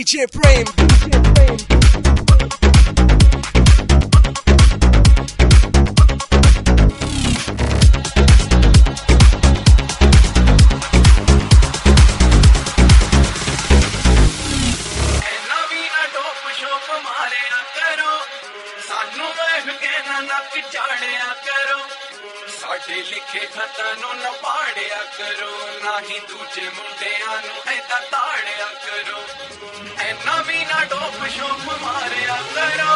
DJ Frame. साडे लिखे खतां नूं न पाड़िया करो, ना ही दूजे मुंडियां नूं ऐदा ताड़िया करो, ऐना भी ना डोप शोप मारिया करो।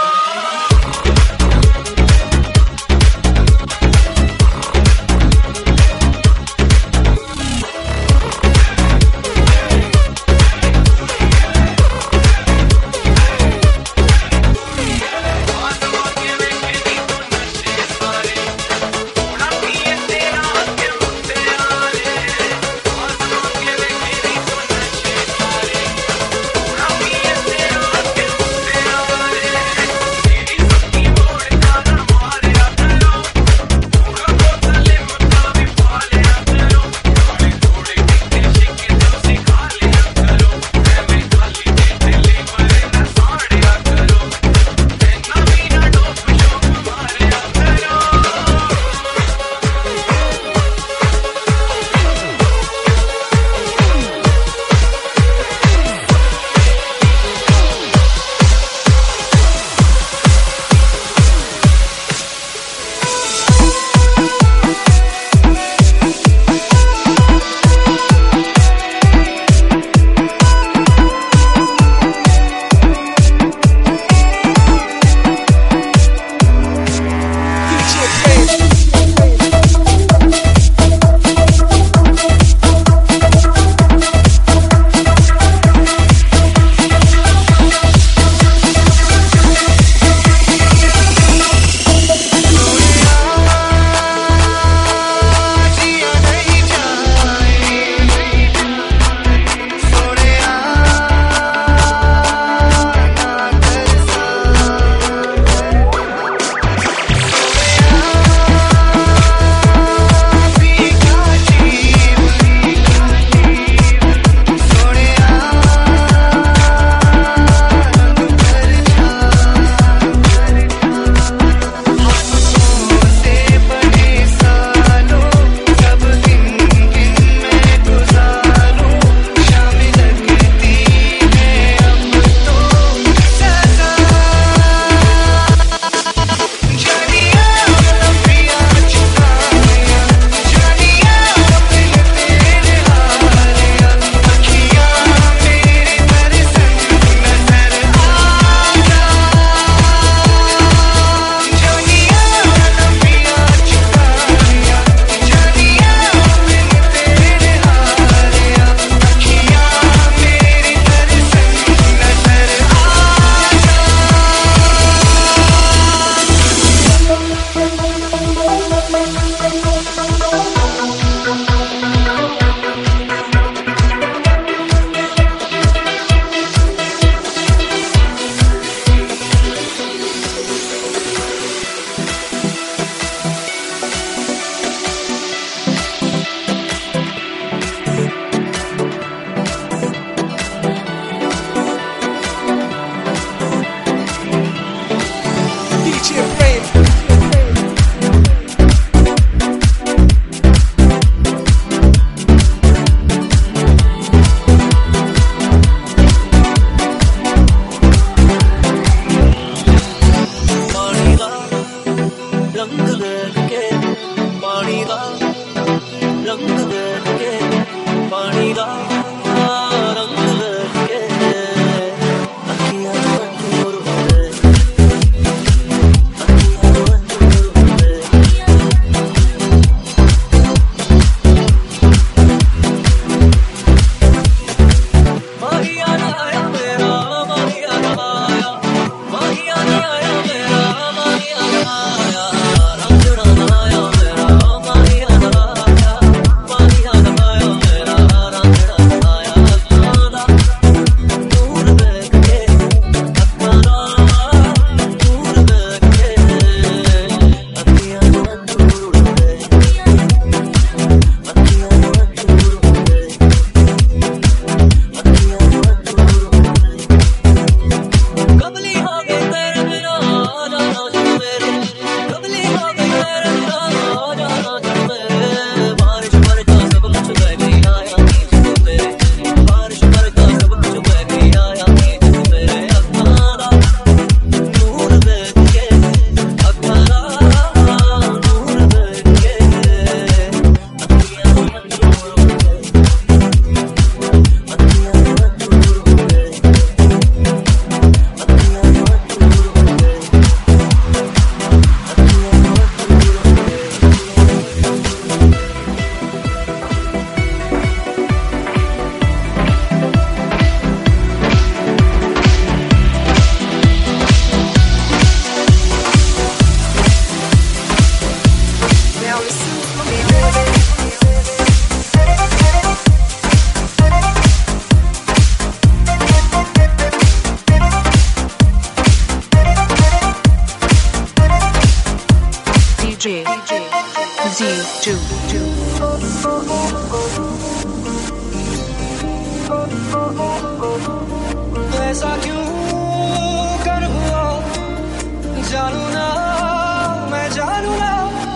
Z2. ऐसा क्यों कर हुआ जानू ना मैं जानू ना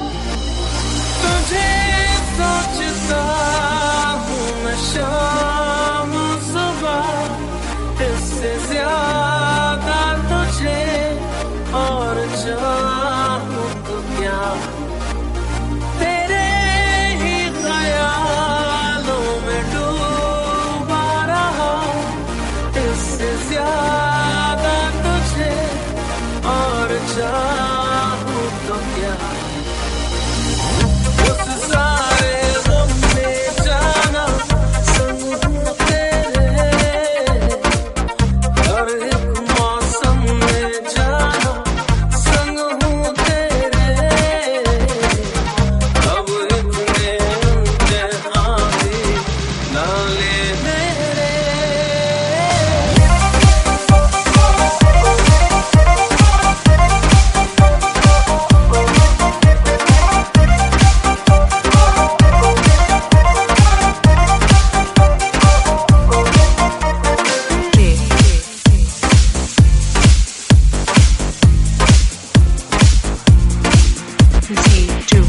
तुझे सोचता हूँ मैं शाम सुबह इससे ज्यादा तुझे और चाहूँ तो क्या तेरे ही ख्यालों में डूबा रहा इससे ज्यादा तुझे और चाहूँ तो क्या उस सारे गम में जाना संग हूँ तेरे हर एक मौसम में जाना संग हूँ तेरे अब इतने इम्तिहान भी ना ले मेरे Z2.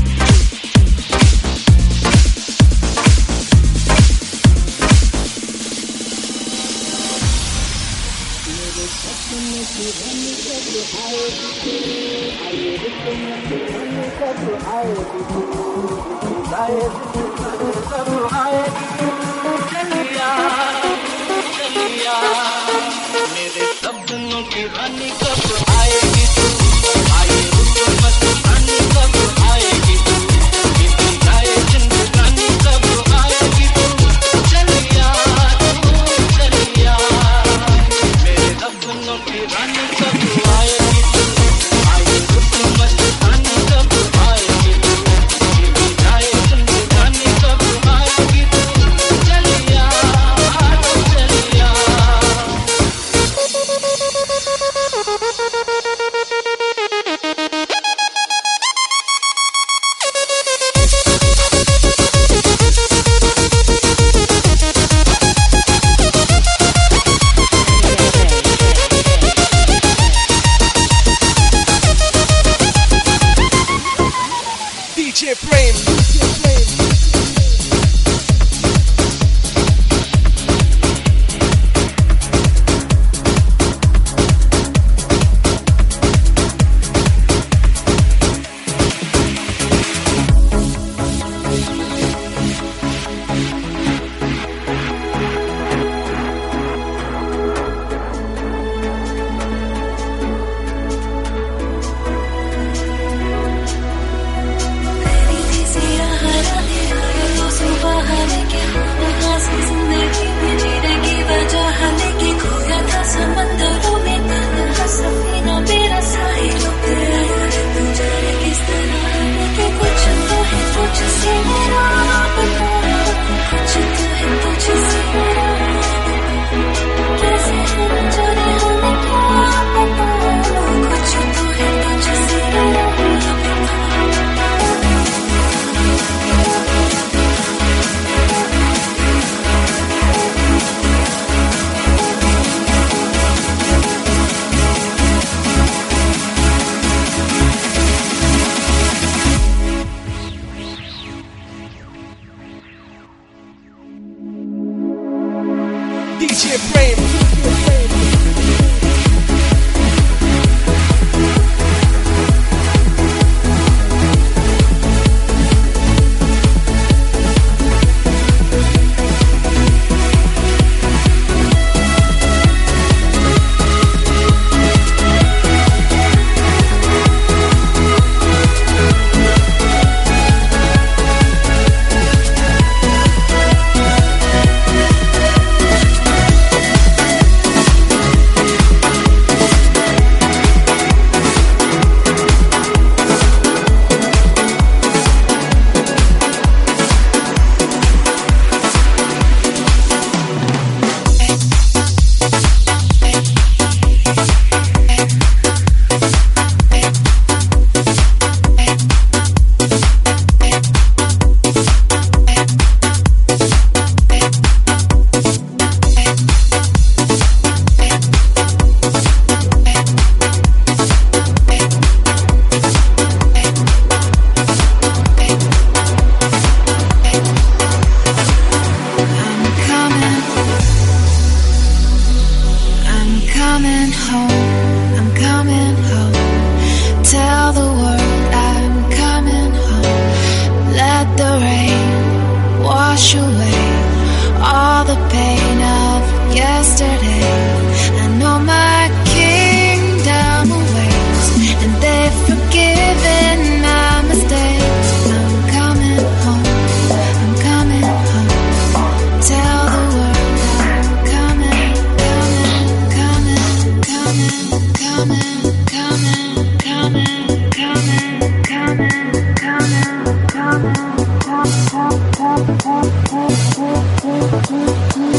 मेरे सपनों की रानी कब आएगी तू आए रुक मत रानी कब आएगी तू बीती जाए जिंदगानी कब आएगी तू चलिया मेरे सपनों की रानी कब आएगी तू आए रुक मत रानी कब आएगी तू बीती जाए जिंदगानी कब आएगी तू चलिया coming home, I'm coming home. Tell the world I'm coming home. Let the rain wash away all the pain of yesterday. I know my kingdom awaits, and they've forgiven my mistakes. I'm coming home, I'm coming home. Tell the world I'm coming, coming, coming, coming, coming, coming, coming, coming, coming,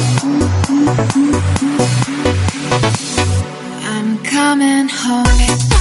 coming, coming, I'm coming home.